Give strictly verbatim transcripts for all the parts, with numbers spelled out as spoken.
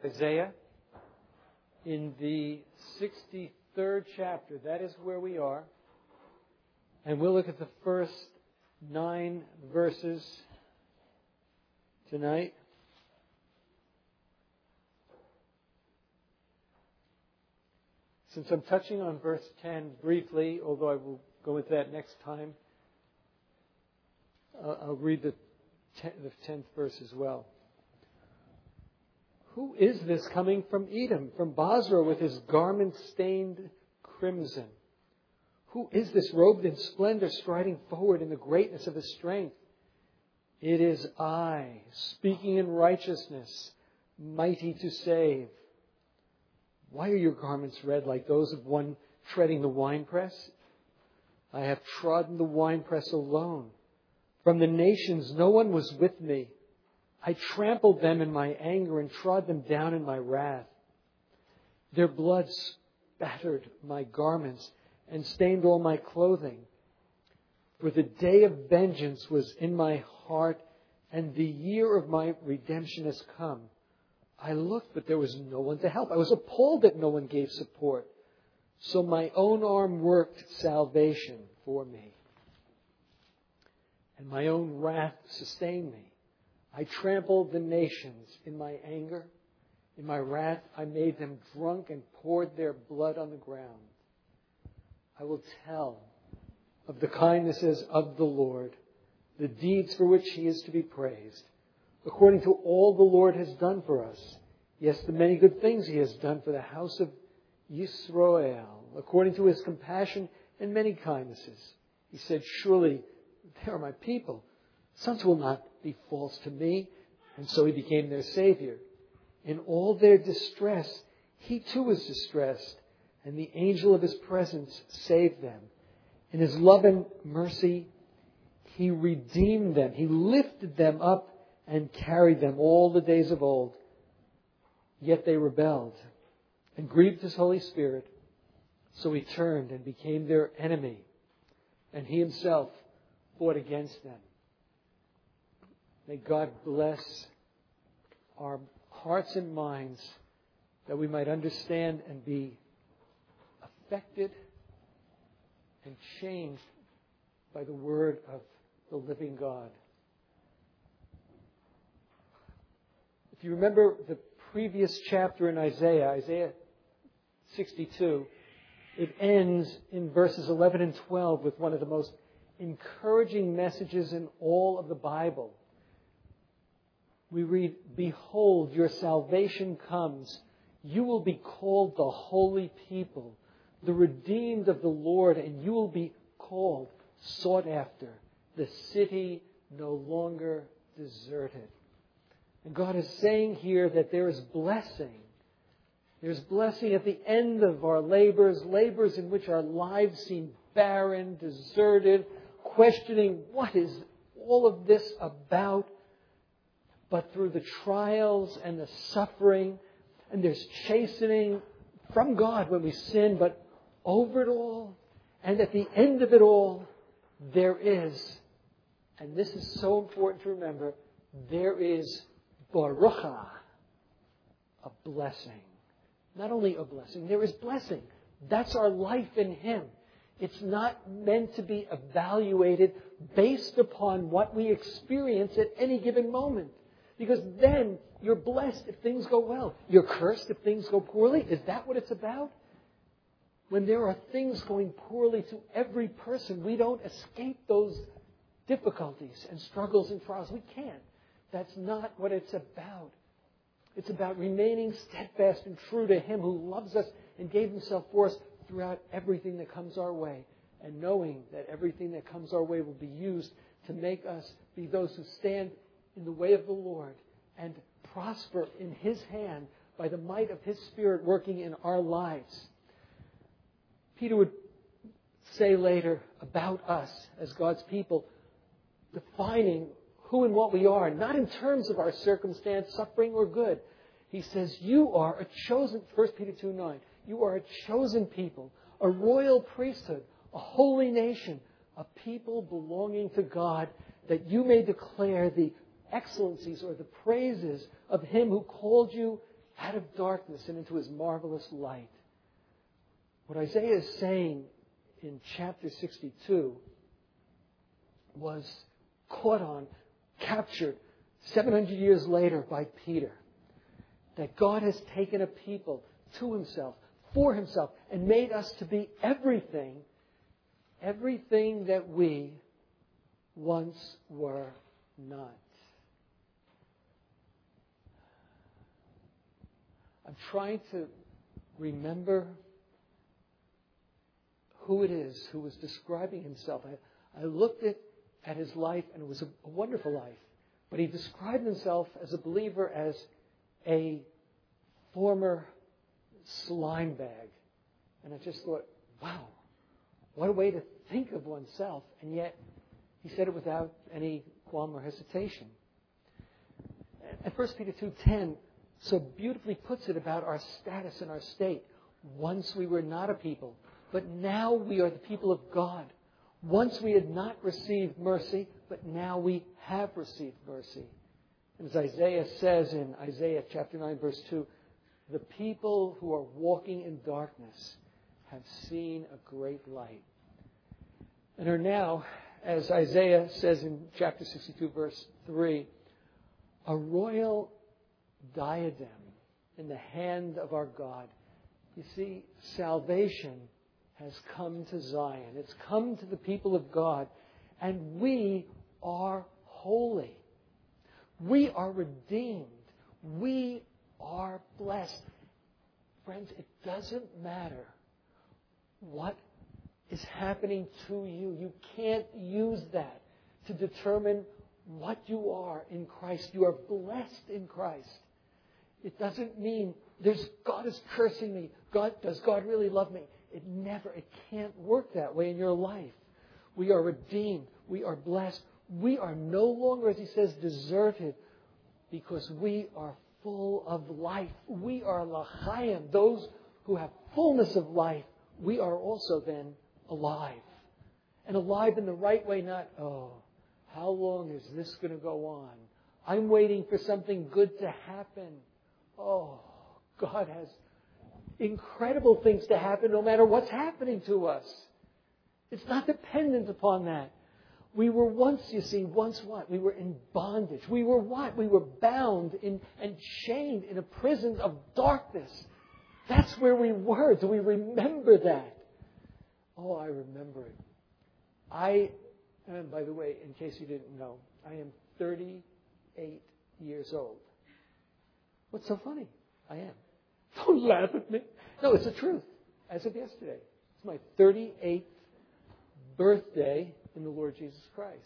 Isaiah in the sixty-third chapter. That is where we are. And we'll look at the first nine verses tonight. Since I'm touching on verse ten briefly, although I will go into that next time, uh, I'll read the, ten, the tenth verse as well. Who is this coming from Edom, from Basra, with his garment stained crimson? Who is this robed in splendor, striding forward in the greatness of his strength? It is I, speaking in righteousness, mighty to save. Why are your garments red like those of one treading the winepress? I have trodden the winepress alone. From the nations no one was with me. I trampled them in my anger and trod them down in my wrath. Their blood spattered my garments and stained all my clothing. For the day of vengeance was in my heart, and the year of my redemption has come. I looked, but there was no one to help. I was appalled that no one gave support. So my own arm worked salvation for me, and my own wrath sustained me. I trampled the nations in my anger. In my wrath, I made them drunk and poured their blood on the ground. I will tell of the kindnesses of the Lord, the deeds for which He is to be praised, according to all the Lord has done for us. Yes, the many good things He has done for the house of Yisroel, according to His compassion and many kindnesses. He said, surely they are my people. Sons will not be false to me. And so He became their Savior. In all their distress, He too was distressed, and the angel of His presence saved them. In His love and mercy, He redeemed them. He lifted them up and carried them all the days of old. Yet they rebelled and grieved His Holy Spirit. So He turned and became their enemy, and He Himself fought against them. May God bless our hearts and minds that we might understand and be affected and changed by the word of the living God. If you remember the previous chapter in Isaiah, Isaiah sixty-two, it ends in verses eleven and twelve with one of the most encouraging messages in all of the Bible. We read, behold, your salvation comes. You will be called the holy people, the redeemed of the Lord, and you will be called, sought after, the city no longer deserted. And God is saying here that there is blessing. There's blessing at the end of our labors, labors in which our lives seem barren, deserted, questioning what is all of this about. But through the trials and the suffering, and there's chastening from God when we sin, but over it all, and at the end of it all, there is, and this is so important to remember, there is barucha, a blessing. Not only a blessing, there is blessing. That's our life in Him. It's not meant to be evaluated based upon what we experience at any given moment. Because then you're blessed if things go well. You're cursed if things go poorly. Is that what it's about? When there are things going poorly to every person, we don't escape those difficulties and struggles and trials. We can't. That's not what it's about. It's about remaining steadfast and true to Him who loves us and gave Himself for us throughout everything that comes our way. And knowing that everything that comes our way will be used to make us be those who stand in the way of the Lord and prosper in His hand by the might of His Spirit working in our lives. Peter would say later about us as God's people, defining who and what we are, not in terms of our circumstance, suffering or good. He says, you are a chosen, First Peter two nine, you are a chosen people, a royal priesthood, a holy nation, a people belonging to God, that you may declare the excellencies or the praises of Him who called you out of darkness and into His marvelous light. What Isaiah is saying in chapter sixty-two was caught on, captured seven hundred years later by Peter. That God has taken a people to Himself, for Himself, and made us to be everything, everything that we once were not. I'm trying to remember who it is who was describing himself. I, I looked at, at his life, and it was a, a wonderful life. But he described himself as a believer as a former slime bag. And I just thought, wow, what a way to think of oneself. And yet, he said it without any qualm or hesitation. And First Peter two ten so beautifully puts it about our status and our state. Once we were not a people, but now we are the people of God. Once we had not received mercy, but now we have received mercy. And as Isaiah says in Isaiah chapter nine, verse two, the people who are walking in darkness have seen a great light. And are now, as Isaiah says in chapter sixty-two, verse three, a royal diadem in the hand of our God. You see, salvation has come to Zion. It's come to the people of God. And we are holy. We are redeemed. We are blessed. Friends, it doesn't matter what is happening to you. You can't use that to determine what you are in Christ. You are blessed in Christ. It doesn't mean there's God is cursing me. God, does God really love me? It never, it can't work that way in your life. We are redeemed. We are blessed. We are no longer, as he says, deserted, because we are full of life. We are l'chaim, those who have fullness of life. We are also then alive. And alive in the right way, not, oh, how long is this going to go on? I'm waiting for something good to happen. Oh, God has incredible things to happen no matter what's happening to us. It's not dependent upon that. We were once, you see, once what? We were in bondage. We were what? We were bound in, and chained in a prison of darkness. That's where we were. Do we remember that? Oh, I remember it. I, and by the way, in case you didn't know, I am thirty-eight years old. What's so funny? I am. Don't laugh at me. No, it's the truth. As of yesterday. It's my thirty-eighth birthday in the Lord Jesus Christ.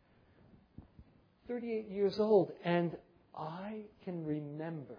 thirty-eight years old. And I can remember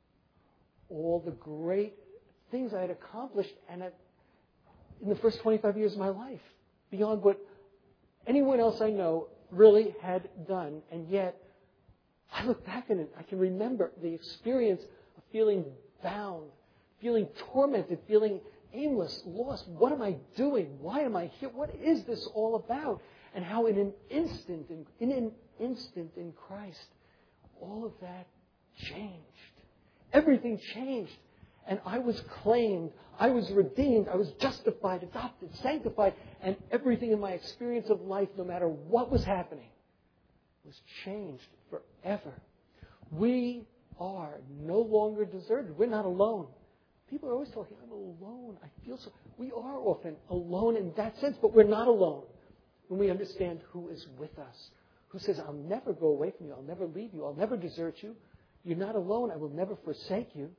all the great things I had accomplished and at, in the first twenty-five years of my life. Beyond what anyone else I know really had done. And yet, I look back on it, I can remember the experience of feeling bound, feeling tormented, feeling aimless, lost. What am I doing? Why am I here? What is this all about? And how in an instant, in, in an instant in Christ, all of that changed. Everything changed. And I was claimed, I was redeemed, I was justified, adopted, sanctified, and everything in my experience of life, no matter what was happening, was changed forever. We are no longer deserted. We're not alone. People are always talking, I'm alone. I feel so. We are often alone in that sense, but we're not alone when we understand who is with us, who says, I'll never go away from you. I'll never leave you. I'll never desert you. You're not alone. I will never forsake you.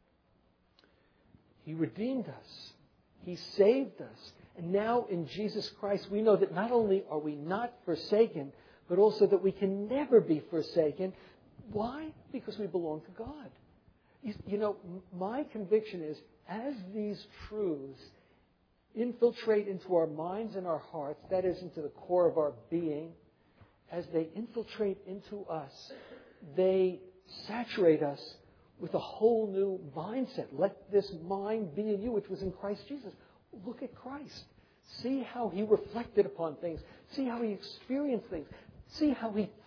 He redeemed us. He saved us. And now in Jesus Christ, we know that not only are we not forsaken, but also that we can never be forsaken. Why? Because we belong to God. You, you know, my conviction is, as these truths infiltrate into our minds and our hearts, that is, into the core of our being, as they infiltrate into us, they saturate us with a whole new mindset. Let this mind be in you, which was in Christ Jesus. Look at Christ. See how He reflected upon things. See how He experienced things. See how He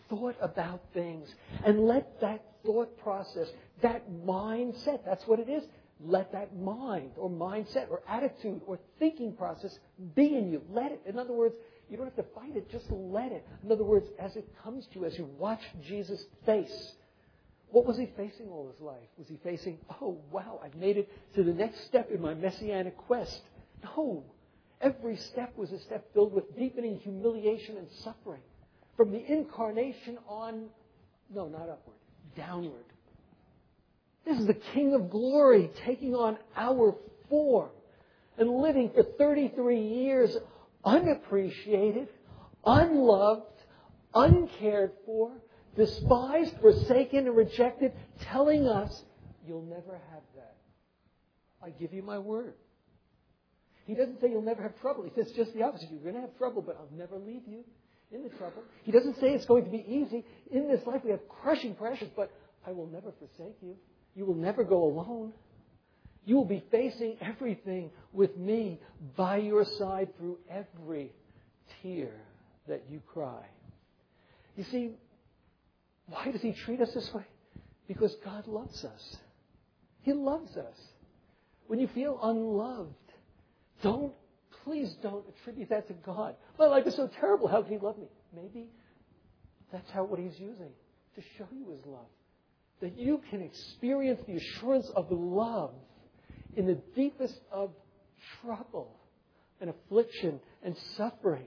thought about things. And let that thought process, that mindset, that's what it is. Let that mind or mindset or attitude or thinking process be in you. Let it. In other words, you don't have to fight it, just let it. In other words, as it comes to you, as you watch Jesus face, what was he facing all his life? Was he facing, oh, wow, I've made it to the next step in my messianic quest? No. Every step was a step filled with deepening humiliation and suffering. From the incarnation on, no, not upward, downward. This is the King of Glory taking on our form and living for thirty-three years unappreciated, unloved, uncared for, despised, forsaken, and rejected, telling us, you'll never have that. I give you my word. He doesn't say you'll never have trouble. He says just the opposite. You're going to have trouble, but I'll never leave you in the trouble. He doesn't say it's going to be easy. In this life we have crushing pressures, but I will never forsake you. You will never go alone. You will be facing everything with me by your side through every tear that you cry. You see, why does he treat us this way? Because God loves us. He loves us. When you feel unloved, don't, please don't attribute that to God. My life is so terrible. How can he love me? Maybe that's how what he's using to show you his love. That you can experience the assurance of love in the deepest of trouble and affliction and suffering.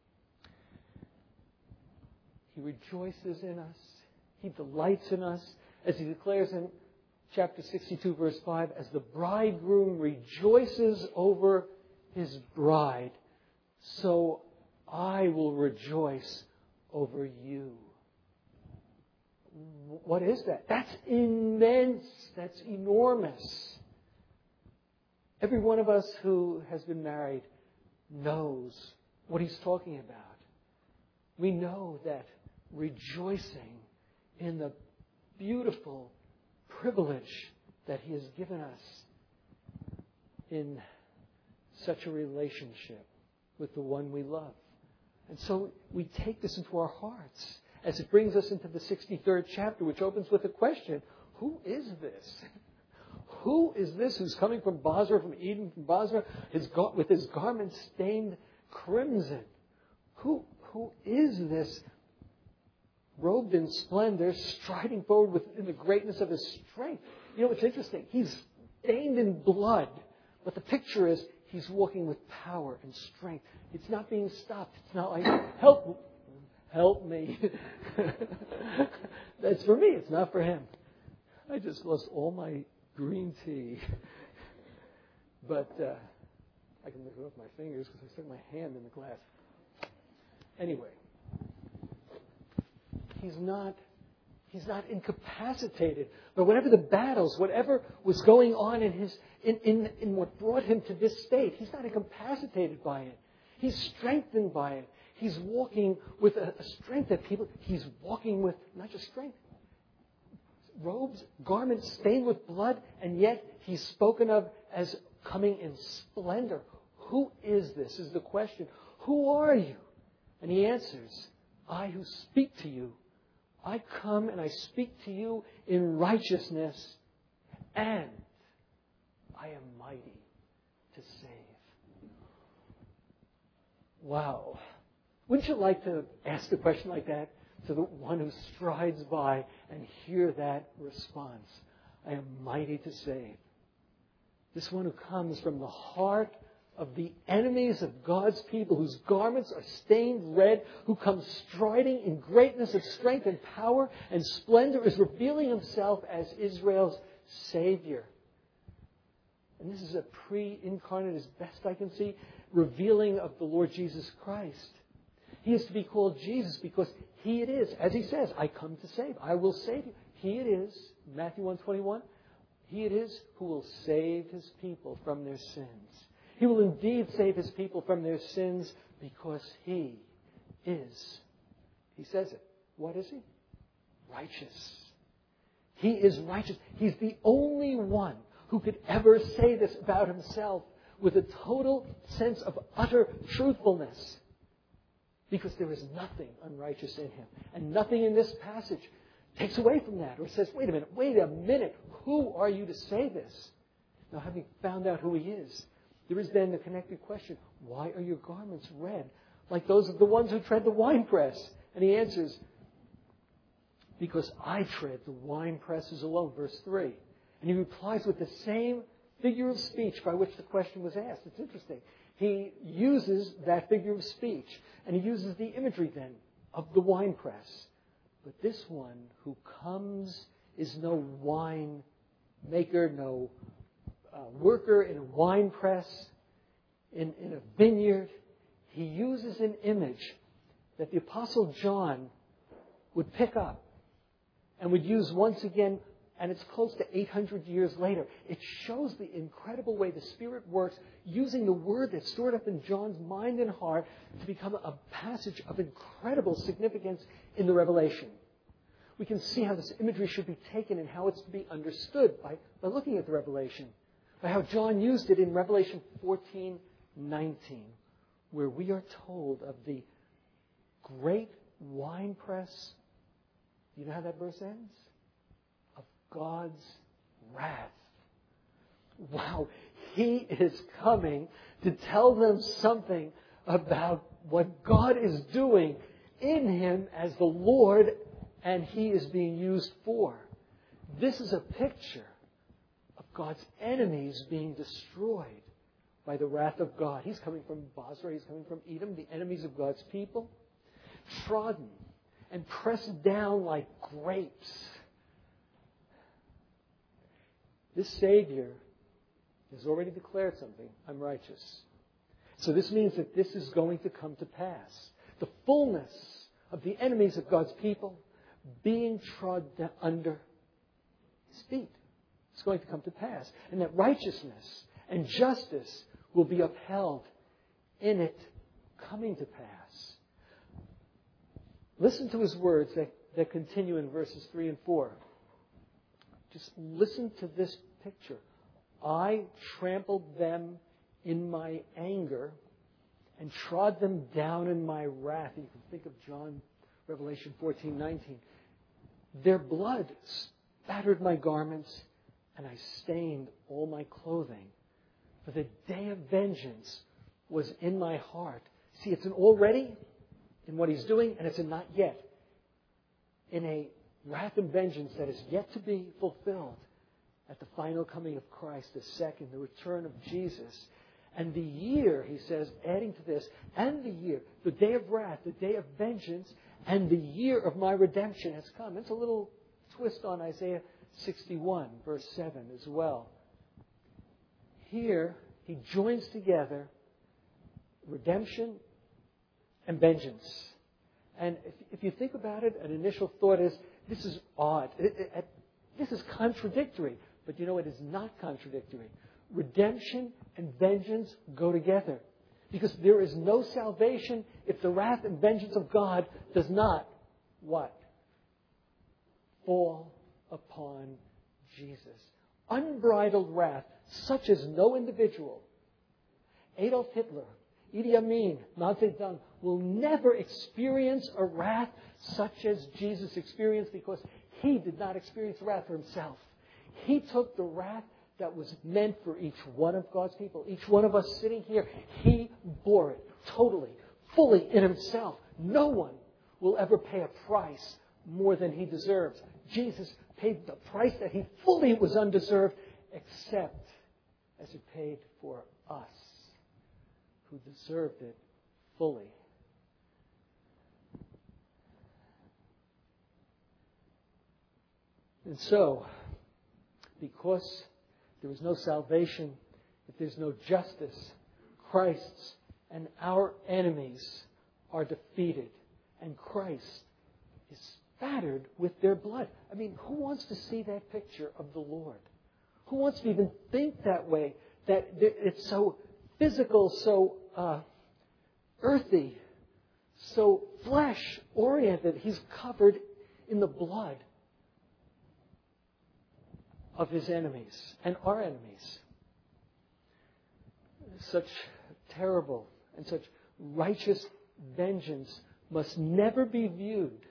He rejoices in us. He delights in us. As he declares in chapter sixty-two, verse five, as the bridegroom rejoices over his bride, so I will rejoice over you. What is that? That's immense. That's enormous. Every one of us who has been married knows what he's talking about. We know that rejoicing in the beautiful privilege that he has given us in such a relationship with the one we love. And so we take this into our hearts as it brings us into the sixty-third chapter, which opens with a question. Who is this? Who is this who's coming from Basra, from Eden, from Basra, his, with his garment stained crimson? Who, who is this robed in splendor, striding forward within the greatness of his strength? You know, it's interesting. He's stained in blood, but the picture is he's walking with power and strength. It's not being stopped. It's not like, help, help me. That's for me. It's not for him. I just lost all my green tea. But uh, I can lick it off my fingers because I stuck my hand in the glass. Anyway, he's not, he's not incapacitated. But whatever the battles, whatever was going on in his, in, in, in what brought him to this state, he's not incapacitated by it. He's strengthened by it. He's walking with a, a strength that people, he's walking with not just strength, robes, garments stained with blood, and yet he's spoken of as coming in splendor. Who is this is the question. Who are you? And he answers, I who speak to you. I come and I speak to you in righteousness, and I am mighty to save. Wow. Wouldn't you like to ask a question like that to the one who strides by and hear that response? I am mighty to save. This one who comes from the heart of the enemies of God's people, whose garments are stained red, who comes striding in greatness of strength and power and splendor, is revealing himself as Israel's Savior. And this is a pre-incarnate, as best I can see, revealing of the Lord Jesus Christ. He is to be called Jesus because He it is. As He says, I come to save. I will save you. He it is, Matthew one twenty-one, He it is who will save His people from their sins. He will indeed save His people from their sins because He is. He says it. What is He? Righteous. He is righteous. He's the only one who could ever say this about Himself with a total sense of utter truthfulness. Because there is nothing unrighteous in him. And nothing in this passage takes away from that or says, wait a minute, wait a minute, who are you to say this? Now, having found out who he is, there is then the connected question, why are your garments red like those of the ones who tread the winepress? And he answers, because I tread the winepresses alone, verse three. And he replies with the same figure of speech by which the question was asked. It's interesting. He uses that figure of speech, and he uses the imagery then of the winepress. But this one who comes is no wine maker, no uh, worker in a wine press, in, in a vineyard. He uses an image that the Apostle John would pick up and would use once again, and it's close to eight hundred years later. It shows the incredible way the Spirit works, using the Word that's stored up in John's mind and heart to become a passage of incredible significance in the Revelation. We can see how this imagery should be taken and how it's to be understood by, by looking at the Revelation, by how John used it in Revelation fourteen nineteen, where we are told of the great winepress. You know how that verse ends? Of God's wrath. Wow, He is coming to tell them something about what God is doing in Him as the Lord, and He is being used for. This is a picture of God's enemies being destroyed by the wrath of God. He's coming from Basra, He's coming from Edom, the enemies of God's people, trodden and pressed down like grapes. This Savior has already declared something. I'm righteous. So this means that this is going to come to pass. The fullness of the enemies of God's people being trod under His feet. It's going to come to pass. And that righteousness and justice will be upheld in it coming to pass. Listen to His words that, that continue in verses three and four. Just listen to this picture. I trampled them in my anger and trod them down in my wrath. You can think of John, Revelation fourteen nineteen. Their blood spattered my garments, and I stained all my clothing. For the day of vengeance was in my heart. See, it's an already in what He's doing, and it's a not yet. In a wrath and vengeance that is yet to be fulfilled at the final coming of Christ, the second, the return of Jesus. And the year, he says, adding to this, and the year, the day of wrath, the day of vengeance, and the year of my redemption has come. It's a little twist on Isaiah sixty-one, verse seven as well. Here, he joins together redemption and vengeance. And if, if you think about it, an initial thought is, this is odd. It, it, it, this is contradictory. But you know, it is not contradictory. Redemption and vengeance go together. Because there is no salvation if the wrath and vengeance of God does not, what? Fall upon Jesus. Unbridled wrath, such as no individual, Adolf Hitler, Idi Amin, Mao Zedong, will never experience a wrath such as Jesus experienced, because He did not experience wrath for Himself. He took the wrath that was meant for each one of God's people. Each one of us sitting here, He bore it totally, fully in Himself. No one will ever pay a price more than He deserves. Jesus paid the price that He fully was undeserved, except as He paid for us, who deserved it fully. And so, because there is no salvation, if there's no justice, Christ's and our enemies are defeated. And Christ is spattered with their blood. I mean, who wants to see that picture of the Lord? Who wants to even think that way? That it's so physical, so uh, earthy, so flesh-oriented. He's covered in the blood of His enemies and our enemies. Such terrible and such righteous vengeance must never be viewed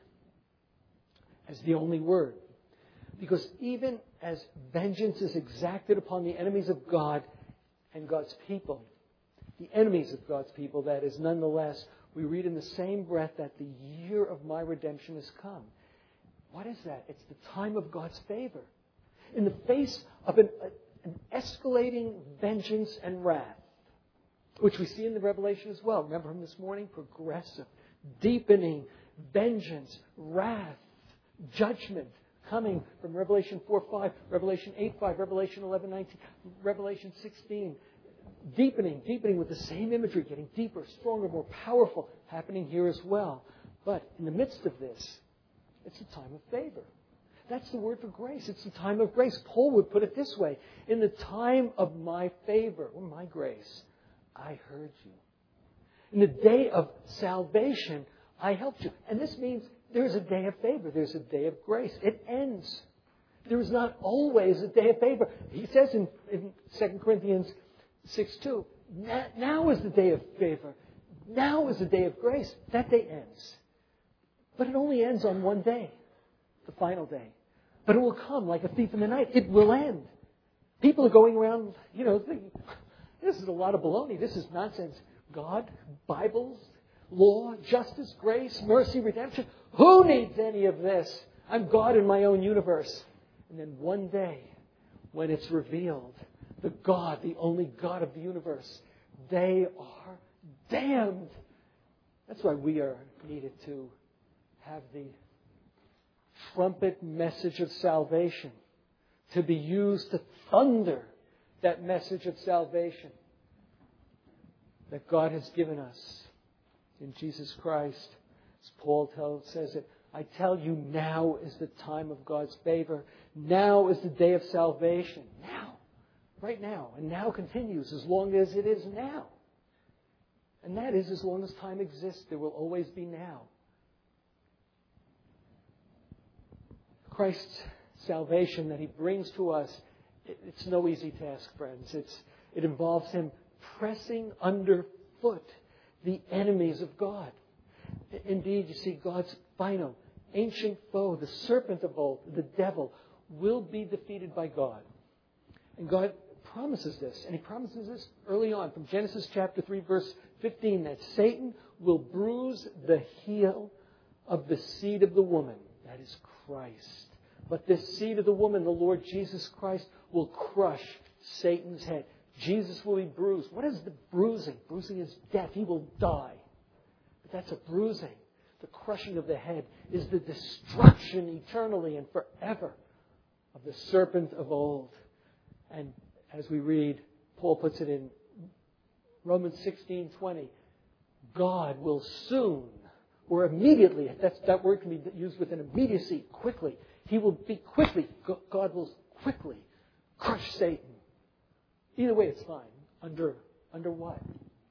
as the only word. Because even as vengeance is exacted upon the enemies of God and God's people, the enemies of God's people, that is, nonetheless, we read in the same breath that the year of my redemption has come. What is that? It's the time of God's favor. In the face of an, an escalating vengeance and wrath, which we see in the Revelation as well. Remember from this morning? Progressive, deepening, vengeance, wrath, judgment, coming from Revelation four five, Revelation eight five, Revelation eleven nineteen, Revelation sixteen. Deepening, deepening with the same imagery, getting deeper, stronger, more powerful, happening here as well. But in the midst of this, it's a time of favor. That's the word for grace. It's the time of grace. Paul would put it this way: in the time of my favor, or my grace, I heard you. In the day of salvation, I helped you. And this means there's a day of favor. There's a day of grace. It ends. There is not always a day of favor. He says in, in Second Corinthians six two, now is the day of favor. Now is the day of grace. That day ends. But it only ends on one day, the final day. But it will come like a thief in the night. It will end. People are going around, you know, thinking, this is a lot of baloney. This is nonsense. God, Bibles, law, justice, grace, mercy, redemption. Who needs any of this? I'm God in my own universe. And then one day, when it's revealed, the God, the only God of the universe, they are damned. That's why we are needed to have the trumpet message of salvation, to be used to thunder that message of salvation that God has given us in Jesus Christ. As Paul tells, says it, I tell you, now is the time of God's favor. Now is the day of salvation. Now. Right now. And now continues as long as it is now. And that is as long as time exists. There will always be now. Christ's salvation that He brings to us, it's no easy task, friends. It's, it involves Him pressing underfoot the enemies of God. Indeed, you see, God's final, ancient foe, the serpent of old, the devil, will be defeated by God. And God promises this, and He promises this early on from Genesis chapter three, verse fifteen, that Satan will bruise the heel of the seed of the woman. That is Christ. But this seed of the woman, the Lord Jesus Christ, will crush Satan's head. Jesus will be bruised. What is the bruising? Bruising is death. He will die. But that's a bruising. The crushing of the head is the destruction eternally and forever of the serpent of old. And as we read, Paul puts it in Romans sixteen twenty, God will soon, or immediately, that's, that word can be used with an immediacy, quickly. He will be quickly, God will quickly crush Satan. Either way, it's fine. Under, under what?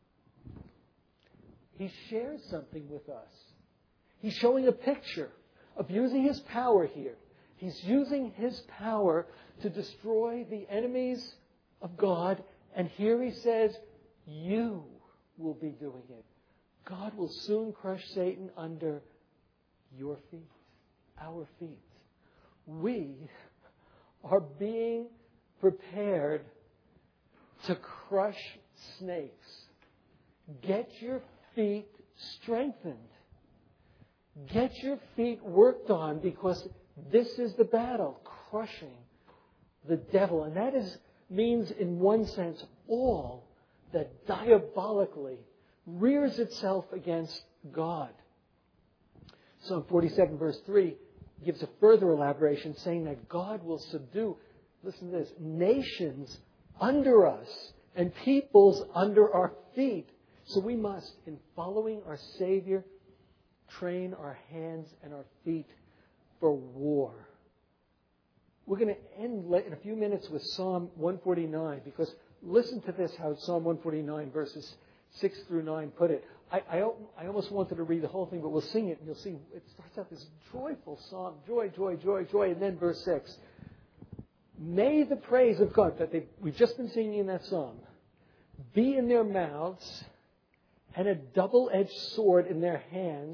He shares something with us. He's showing a picture of using His power here. He's using His power to destroy the enemies of God. And here He says, you will be doing it. God will soon crush Satan under your feet, our feet. We are being prepared to crush snakes. Get your feet strengthened. Get your feet worked on, because this is the battle, crushing the devil. And that is means, in one sense, all that diabolically rears itself against God. Psalm forty-seven, verse three, gives a further elaboration, saying that God will subdue, listen to this, nations under us and peoples under our feet. So we must, in following our Savior, train our hands and our feet for war. We're going to end in a few minutes with Psalm one forty-nine, because listen to this, how Psalm one forty-nine, verses six through nine put it. I, I, I almost wanted to read the whole thing, but we'll sing it, and you'll see it starts out this joyful psalm, joy, joy, joy, joy, and then verse six. May the praise of God, that they, we've just been singing in that psalm, be in their mouths and a double-edged sword in their hands,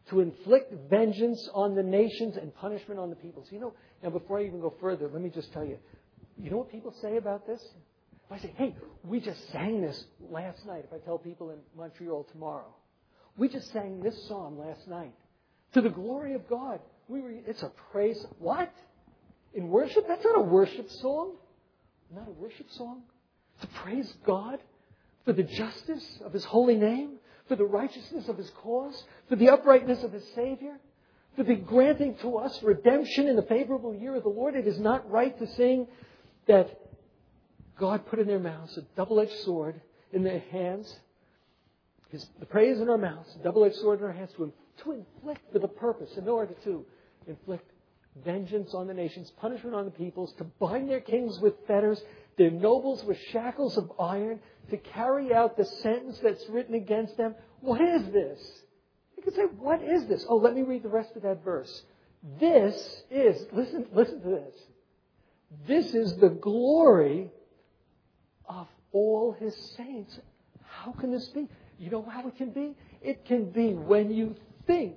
to inflict vengeance on the nations and punishment on the peoples. You know, now before I even go further, let me just tell you, you know what people say about this? If I say, hey, we just sang this last night, if I tell people in Montreal tomorrow, we just sang this psalm last night. To the glory of God. We were, it's a praise. What? In worship? That's not a worship song. Not a worship song. To praise God for the justice of His holy name, for the righteousness of His cause, for the uprightness of His Savior, for the granting to us redemption in the favorable year of the Lord. It is not right to sing that God put in their mouths a double-edged sword in their hands. His, the praise in our mouths, a double-edged sword in our hands to, to inflict for the purpose, in order to inflict vengeance on the nations, punishment on the peoples, to bind their kings with fetters, their nobles with shackles of iron, to carry out the sentence that's written against them. What is this? You could say, what is this? Oh, let me read the rest of that verse. This is, listen, listen to this. This is the glory of all His saints. How can this be? You know how it can be? It can be when you think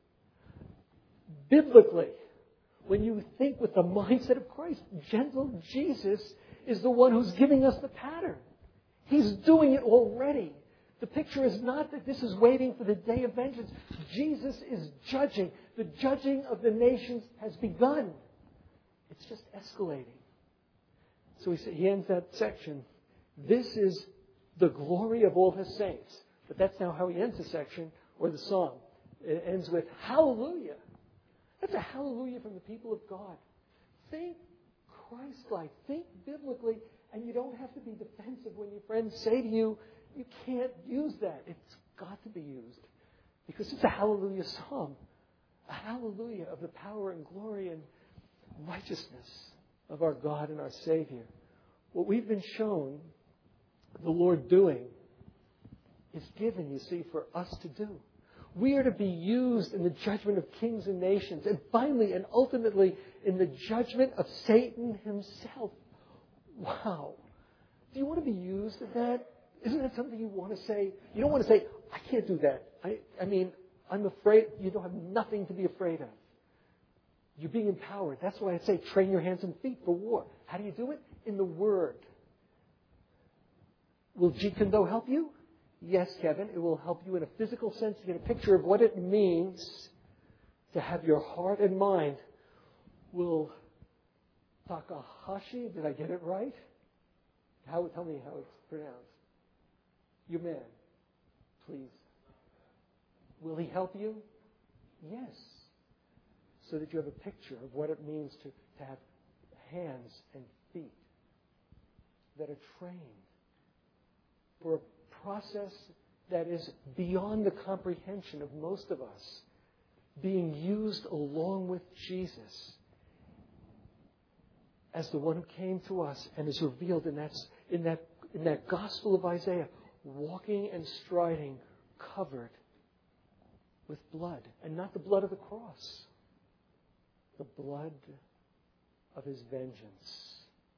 biblically, when you think with the mindset of Christ. Gentle Jesus is the one who's giving us the pattern. He's doing it already. The picture is not that this is waiting for the day of vengeance. Jesus is judging. The judging of the nations has begun. It's just escalating. So he, he ends that section. This is the glory of all His saints. But that's now how he ends the section or the psalm. It ends with hallelujah. That's a hallelujah from the people of God. Think Christ-like. Think biblically. And you don't have to be defensive when your friends say to you, you can't use that. It's got to be used. Because it's a hallelujah psalm. A hallelujah of the power and glory and righteousness of our God and our Savior. What we've been shown the Lord doing is given, you see, for us to do. We are to be used in the judgment of kings and nations. And finally and ultimately in the judgment of Satan himself. Wow. Do you want to be used in that? Isn't that something you want to say? You don't want to say, I can't do that. I, I mean, I'm afraid. You don't have nothing to be afraid of. You're being empowered. That's why I say train your hands and feet for war. How do you do it? In the Word. Will Jeet Kune Do help you? Yes, Kevin. It will help you in a physical sense to get a picture of what it means to have your heart and mind. Will Takahashi, did I get it right? How, tell me how it's pronounced. Your man, please. Will he help you? Yes. So that you have a picture of what it means to, to have hands and feet that are trained for a process that is beyond the comprehension of most of us, being used along with Jesus as the one who came to us and is revealed in that, in that, in that gospel of Isaiah, walking and striding, covered with blood, and not the blood of the cross, the blood of His vengeance.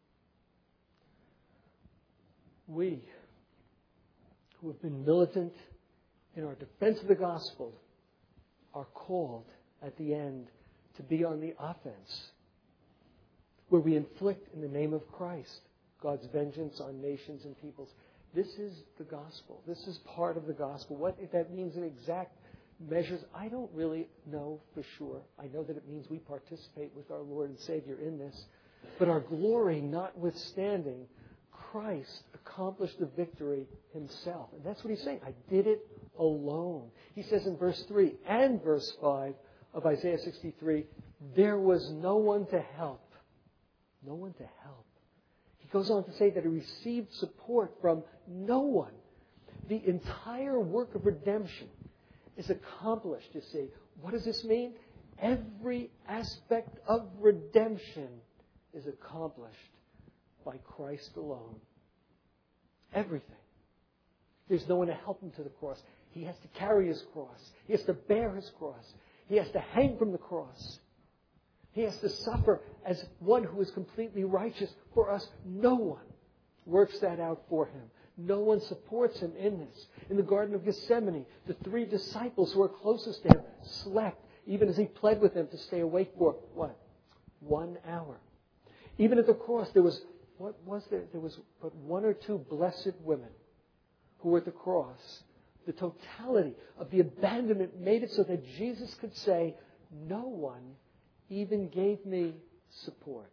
We, who have been militant in our defense of the gospel, are called at the end to be on the offense, where we inflict in the name of Christ God's vengeance on nations and peoples. This is the gospel. This is part of the gospel. What if that means in exact measures, I don't really know for sure. I know that it means we participate with our Lord and Savior in this. But our glory notwithstanding, Christ accomplished the victory Himself. And that's what He's saying. I did it alone. He says in verse three and verse five of Isaiah sixty-three, there was no one to help. No one to help. He goes on to say that He received support from no one. The entire work of redemption is accomplished, you see. What does this mean? Every aspect of redemption is accomplished by Christ alone. Everything. There's no one to help Him to the cross. He has to carry His cross. He has to bear His cross. He has to hang from the cross. He has to suffer as one who is completely righteous for us. No one works that out for Him. No one supports him in this. In the Garden of Gethsemane, the three disciples who were closest to him slept, even as he pled with them to stay awake for, what? One hour. Even at the cross, there was, what was there? There was but one or two blessed women who were at the cross. The totality of the abandonment made it so that Jesus could say, no one even gave me support.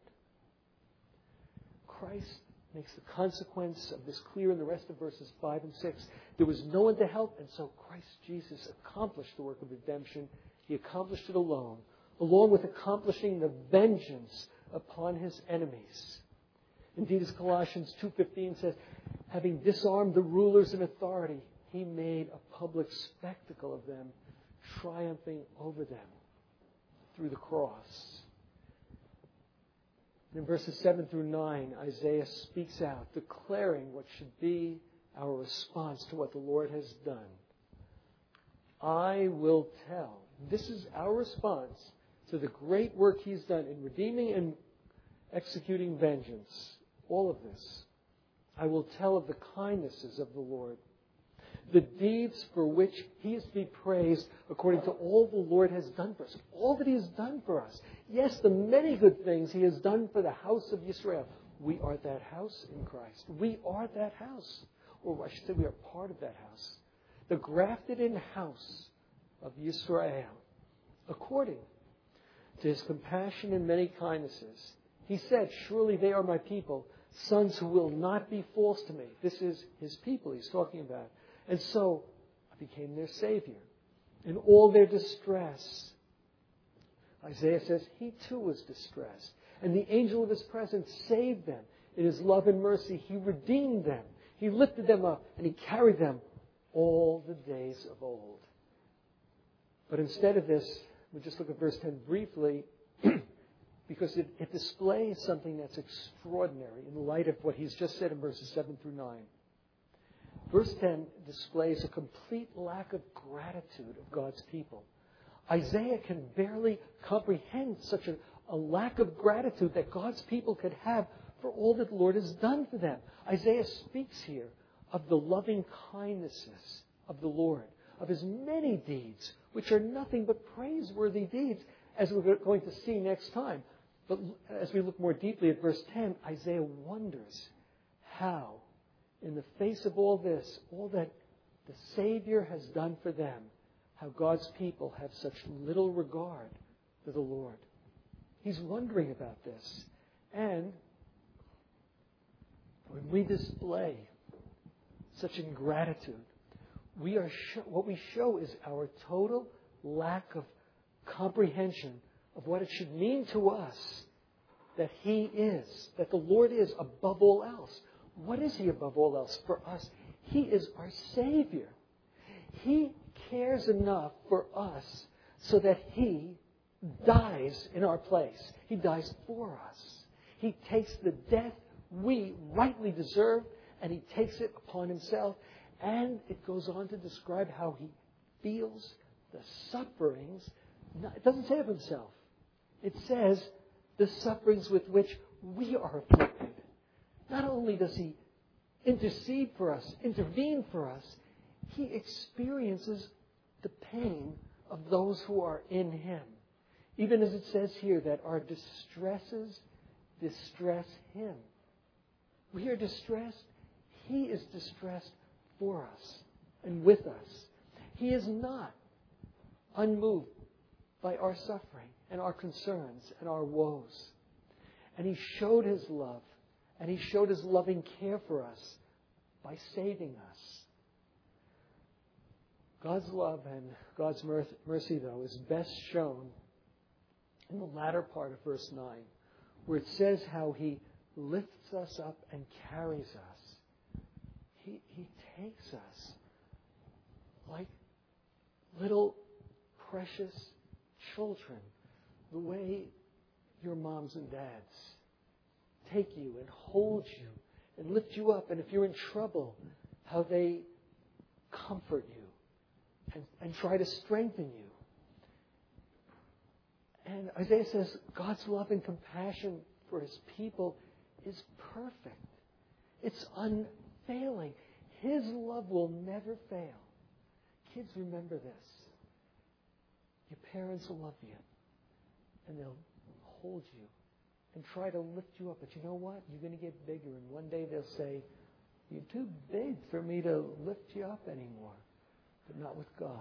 Christ makes the consequence of this clear in the rest of verses five and six. There was no one to help, and so Christ Jesus accomplished the work of redemption. He accomplished it alone, along with accomplishing the vengeance upon his enemies. Indeed, as Colossians two fifteen says, having disarmed the rulers in authority, he made a public spectacle of them, triumphing over them through the cross. In verses seven through nine, Isaiah speaks out, declaring what should be our response to what the Lord has done. I will tell. This is our response to the great work he's done in redeeming and executing vengeance. All of this. I will tell of the kindnesses of the Lord, the deeds for which he is to be praised according to all the Lord has done for us. All that he has done for us. Yes, the many good things he has done for the house of Israel. We are that house in Christ. We are that house. Or I should say we are part of that house. The grafted in house of Israel. According to his compassion and many kindnesses. He said, surely they are my people, sons who will not be false to me. This is his people he's talking about. And so I became their Savior. In all their distress, Isaiah says he too was distressed. And the angel of his presence saved them. In his love and mercy, he redeemed them. He lifted them up and he carried them all the days of old. But instead of this, we just look at verse ten briefly because it, it displays something that's extraordinary in light of what he's just said in verses seven through nine. Verse ten displays a complete lack of gratitude of God's people. Isaiah can barely comprehend such a, a lack of gratitude that God's people could have for all that the Lord has done for them. Isaiah speaks here of the loving kindnesses of the Lord, of his many deeds, which are nothing but praiseworthy deeds, as we're going to see next time. But as we look more deeply at verse ten, Isaiah wonders how, in the face of all this, all that the Savior has done for them, how God's people have such little regard for the Lord. He's wondering about this. And when we display such ingratitude, we are sh- what we show is our total lack of comprehension of what it should mean to us that He is, that the Lord is above all else. What is He above all else for us? He is our Savior. He cares enough for us so that He dies in our place. He dies for us. He takes the death we rightly deserve and He takes it upon Himself. And it goes on to describe how He feels the sufferings. It doesn't say of Himself. It says the sufferings with which we are afflicted. Not only does He intercede for us, intervene for us, He experiences the pain of those who are in Him. Even as it says here that our distresses distress Him. We are distressed. He is distressed for us and with us. He is not unmoved by our suffering and our concerns and our woes. And He showed His love and He showed His loving care for us by saving us. God's love and God's mercy, though, is best shown in the latter part of verse nine, where it says how He lifts us up and carries us. He, he takes us like little precious children, the way your moms and dads take you and hold you and lift you up. And if you're in trouble, how they comfort you and, and try to strengthen you. And Isaiah says God's love and compassion for His people is perfect. It's unfailing. His love will never fail. Kids, remember this. Your parents will love you. And they'll hold you and try to lift you up. But you know what? You're going to get bigger. And one day they'll say, you're too big for me to lift you up anymore. But not with God.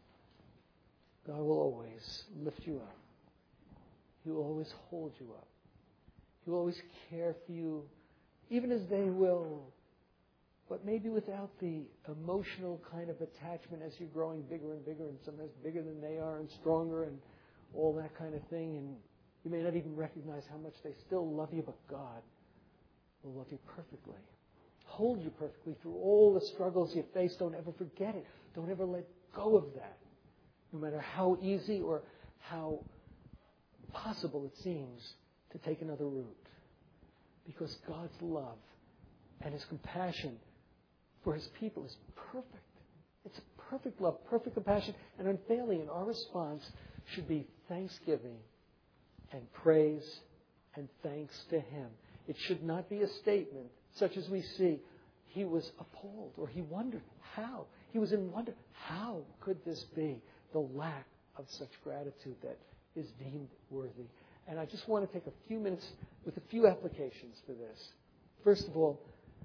God will always lift you up. He will always hold you up. He will always care for you, even as they will, but maybe without the emotional kind of attachment as you're growing bigger and bigger, and sometimes bigger than they are and stronger and all that kind of thing. And you may not even recognize how much they still love you, but God will love you perfectly. Hold you perfectly through all the struggles you face. Don't ever forget it. Don't ever let go of that. No matter how easy or how possible it seems to take another route. Because God's love and His compassion for His people is perfect. It's perfect love, perfect compassion, and unfailing. And our response should be thanksgiving and praise and thanks to Him. It should not be a statement such as we see, he was appalled, or he wondered how. He was in wonder. How could this be? The lack of such gratitude that is deemed worthy. And I just want to take a few minutes with a few applications for this. First of all,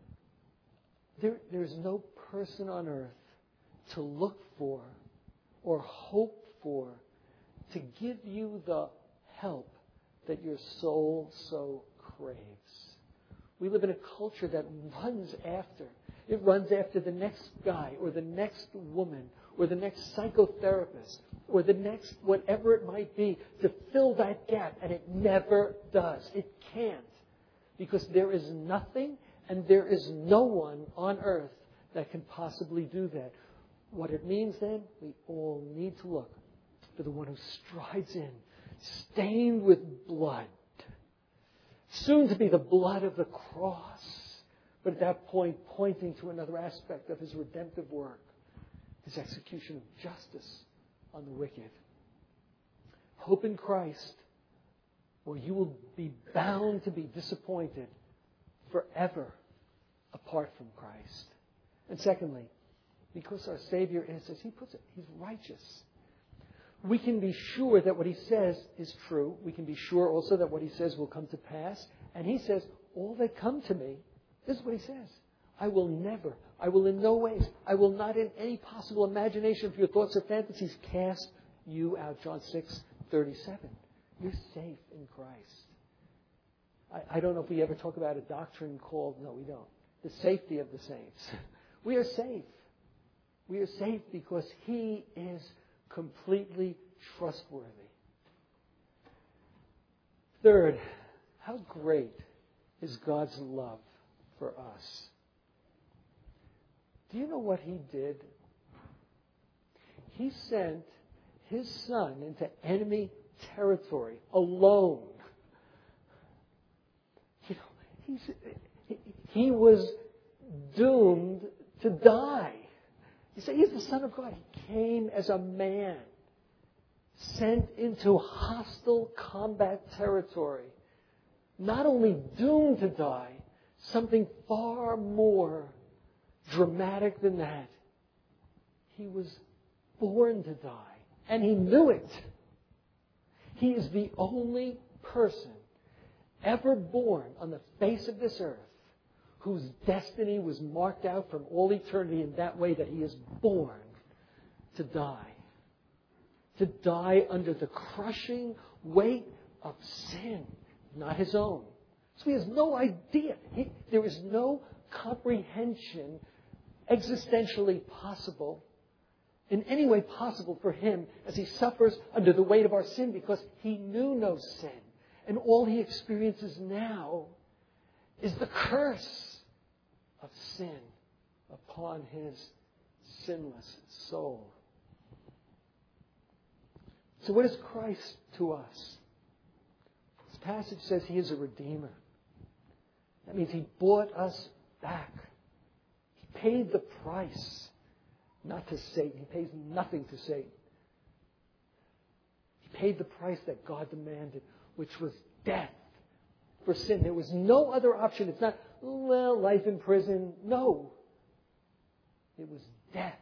there, there's no person on earth to look for or hope for to give you the help that your soul so craves. We live in a culture that runs after. It runs after the next guy or the next woman or the next psychotherapist or the next whatever it might be to fill that gap. And it never does. It can't. Because there is nothing and there is no one on earth that can possibly do that. What it means then, we all need to look for the one who strides in, stained with blood, soon to be the blood of the cross, but at that point pointing to another aspect of His redemptive work, His execution of justice on the wicked. Hope in Christ, or you will be bound to be disappointed forever apart from Christ. And secondly, because our Savior is, as He puts it, He's righteous. We can be sure that what He says is true. We can be sure also that what He says will come to pass. And He says, all that come to me, this is what He says. I will never, I will in no ways, I will not in any possible imagination of your thoughts or fantasies cast you out. John six thirty-seven. You're safe in Christ. I, I don't know if we ever talk about a doctrine called, no, we don't, the safety of the saints. We are safe. We are safe because He is completely trustworthy. Third, how great is God's love for us? Do you know what He did? He sent His Son into enemy territory alone. You know, he's, he was doomed to die. You say, He's the Son of God. He came as a man, sent into hostile combat territory, not only doomed to die, something far more dramatic than that. He was born to die, and He knew it. He is the only person ever born on the face of this earth whose destiny was marked out from all eternity in that way that He is born to die. To die under the crushing weight of sin, not His own. So He has no idea. He, there is no comprehension existentially possible, in any way possible for Him as He suffers under the weight of our sin because He knew no sin. And all He experiences now is the curse of sin upon His sinless soul. So what is Christ to us? This passage says He is a redeemer. That means He bought us back. He paid the price, not to Satan. He pays nothing to Satan. He paid the price that God demanded, which was death for sin. There was no other option. It's not, well, life in prison. No. It was death.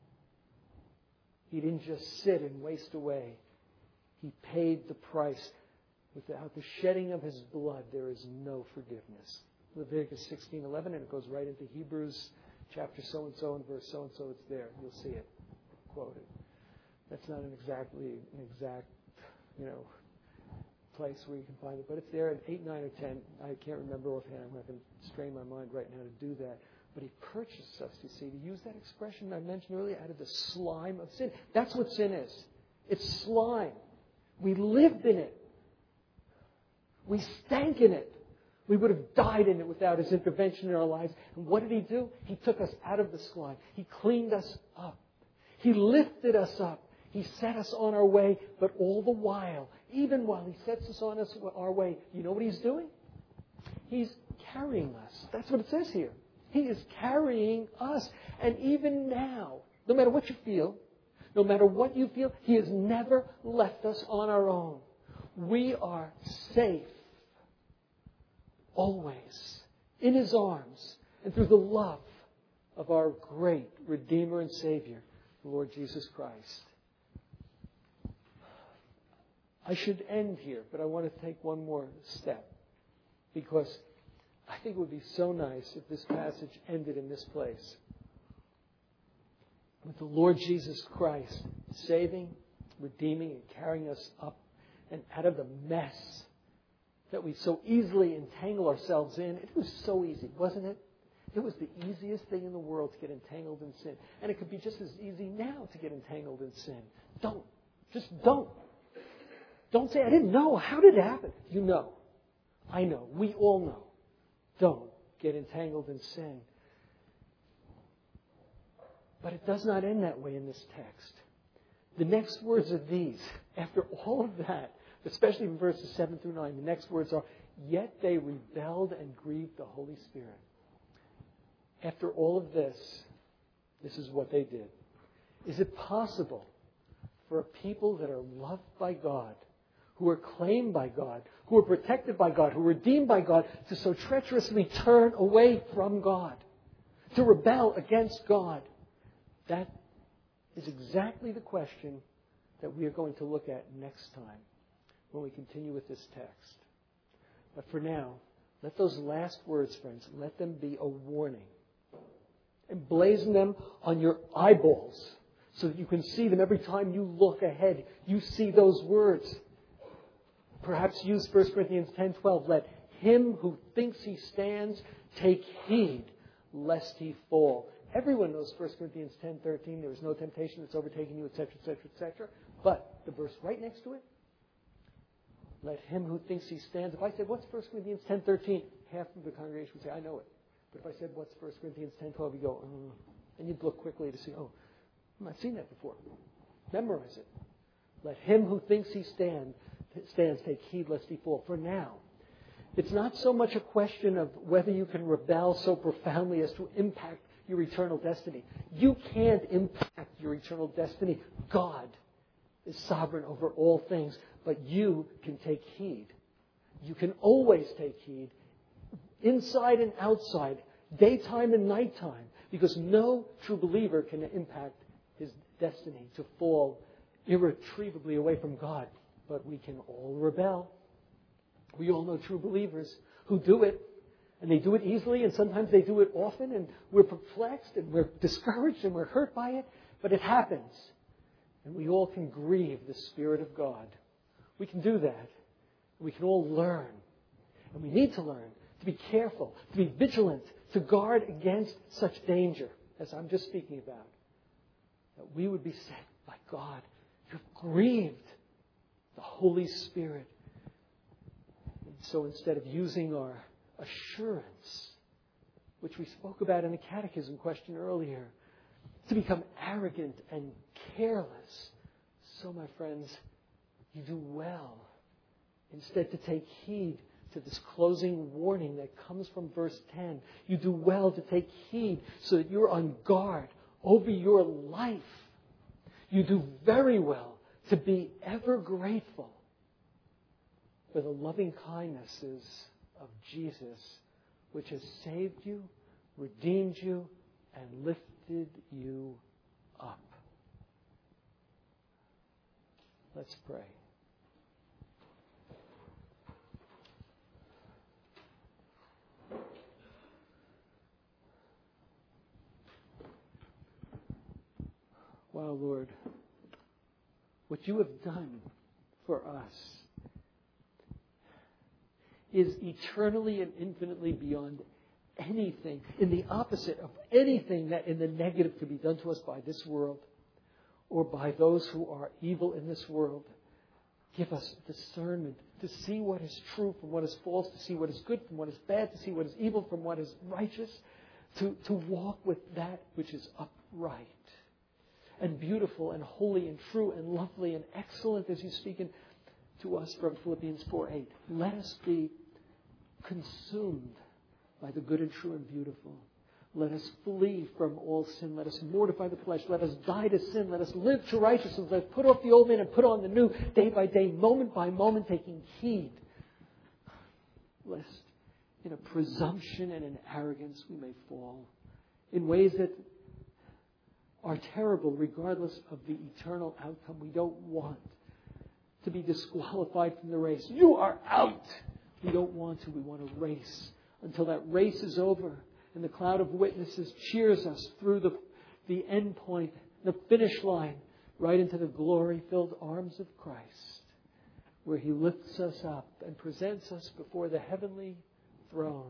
He didn't just sit and waste away. He paid the price. Without the shedding of His blood, there is no forgiveness. Leviticus sixteen eleven, and it goes right into Hebrews chapter so-and-so and verse so-and-so. It's there. You'll see it quoted. That's not an exactly an exact, you know, place where you can find it, but it's there at eight, nine, or ten. I can't remember offhand. I'm not going to strain my mind right now to do that. But He purchased us, you see, to use that expression I mentioned earlier, out of the slime of sin. That's what sin is. It's slime. We lived in it. We stank in it. We would have died in it without His intervention in our lives. And what did He do? He took us out of the slime. He cleaned us up. He lifted us up. He set us on our way. But all the while, even while He sets us on us, our way, you know what He's doing? He's carrying us. That's what it says here. He is carrying us. And even now, no matter what you feel, no matter what you feel, He has never left us on our own. We are safe. Always. In His arms. And through the love of our great Redeemer and Savior, the Lord Jesus Christ. I should end here, but I want to take one more step. Because I think it would be so nice if this passage ended in this place. With the Lord Jesus Christ saving, redeeming, and carrying us up and out of the mess that we so easily entangle ourselves in. It was so easy, wasn't it? It was the easiest thing in the world to get entangled in sin. And it could be just as easy now to get entangled in sin. Don't. Just don't. Don't say, I didn't know. How did it happen? You know. I know. We all know. Don't get entangled in sin. But it does not end that way in this text. The next words are these. After all of that, especially in verses seven through nine, the next words are, yet they rebelled and grieved the Holy Spirit. After all of this, this is what they did. Is it possible for a people that are loved by God, who are claimed by God, who are protected by God, who are redeemed by God, to so treacherously turn away from God, to rebel against God? That is exactly the question that we are going to look at next time when we continue with this text. But for now, let those last words, friends, let them be a warning. Emblazon them on your eyeballs so that you can see them every time you look ahead. You see those words. Perhaps use First Corinthians ten twelve. Let him who thinks he stands take heed lest he fall. Everyone knows First Corinthians ten thirteen. There is no temptation that's overtaken you, et cetera, et cetera, et cetera. But the verse right next to it, let him who thinks he stands. If I said, what's First Corinthians ten thirteen? Half of the congregation would say, I know it. But if I said, what's First Corinthians ten twelve? You go, mm. And you'd look quickly to see, oh, I've not seen that before. Memorize it. Let him who thinks he stand, stands take heed lest he fall. For now, it's not so much a question of whether you can rebel so profoundly as to impact your eternal destiny. You can't impact your eternal destiny. God is sovereign over all things, but you can take heed. You can always take heed, inside and outside, daytime and nighttime, because no true believer can impact his destiny to fall irretrievably away from God. But we can all rebel. We all know true believers who do it. And they do it easily, and sometimes they do it often, and we're perplexed, and we're discouraged, and we're hurt by it. But it happens. And we all can grieve the Spirit of God. We can do that. We can all learn. And we need to learn to be careful, to be vigilant, to guard against such danger, as I'm just speaking about. That we would be said by God, you've grieved the Holy Spirit. And so instead of using our assurance, which we spoke about in the catechism question earlier, to become arrogant and careless. So, my friends, you do well instead to take heed to this closing warning that comes from verse ten. You do well to take heed so that you're on guard over your life. You do very well to be ever grateful for the loving kindnesses of Jesus, which has saved you, redeemed you, and lifted you up. Let's pray. Wow, Lord, what you have done for us is eternally and infinitely beyond anything, in the opposite of anything that in the negative could be done to us by this world or by those who are evil in this world. Give us discernment to see what is true from what is false, to see what is good from what is bad, to see what is evil from what is righteous, to, to walk with that which is upright and beautiful and holy and true and lovely and excellent, as you speak in, to us from Philippians four eight. Let us be consumed by the good and true and beautiful. Let us flee from all sin. Let us mortify the flesh. Let us die to sin. Let us live to righteousness. Let us put off the old man and put on the new, day by day, moment by moment, taking heed, lest in a presumption and in arrogance we may fall in ways that are terrible regardless of the eternal outcome. We don't want to be disqualified from the race. You are out. We don't want to. We want to race until that race is over and the cloud of witnesses cheers us through the, the end point, the finish line, right into the glory-filled arms of Christ, where He lifts us up and presents us before the heavenly throne.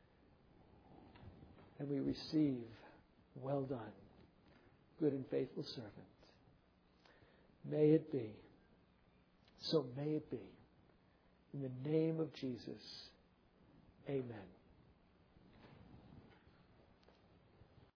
And we receive, well done, good and faithful servant. May it be. So may it be. In the name of Jesus, amen.